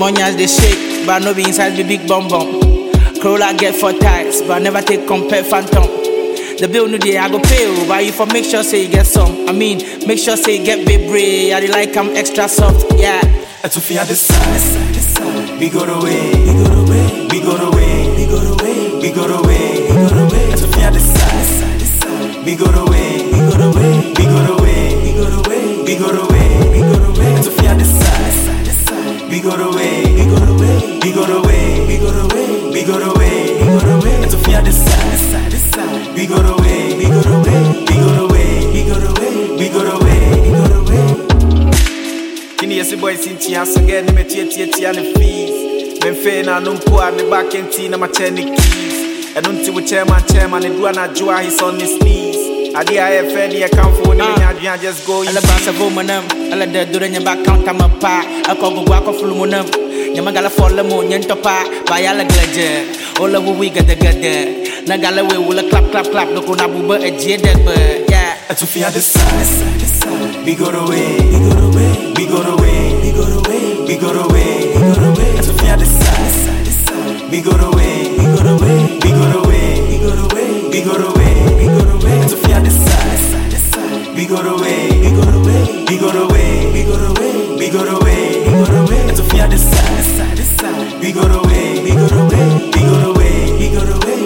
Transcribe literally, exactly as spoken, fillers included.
Small nyas they shake, but no be inside the big bum bum. Corolla get four tires, but never take compare phantom. The bill no day I go pay, but you for make sure say you get some. I mean, make sure say you get baby. I dey like I'm extra soft, yeah. To fear the side, we go away, we go away, we go away, we go away, we go away, we go away. To fear the side, we go away, we go away, we go away, we go away, we go away, we go away. To fear the side, we go away, we go away, we go away, we go away, we go away, we go away. To fear the side, we go away, we go away, we go away, we go away, we go away, we go away. Kini yesi boy sinti aso get me tie tie tie na fees. Men fe na no mpo a me back and tea na my check keys. And unti we chairman chairman e do na joa his on his knees. Adi I F N e account for ni me adwan just go. Ala ba sa vo manam, ala de do nya back count am pa. Akọ go akọ fulu monam. Nyama gala fall mo nyento pa, ba ya la glaje. Ola wo we gada gada. Na gala we will clap clap clap no ko na buba e je de yeah. To fear the side, we go away, we go away, we go away, we go away, we go away, we go away. To fear the side, we go away, we go away, we go away, we go away, we go away, we go away. To fear the side, we go away, we go away, we go away, we go away, we go away, we go away. To fear the side, we go away, we go away, we go away, we go away.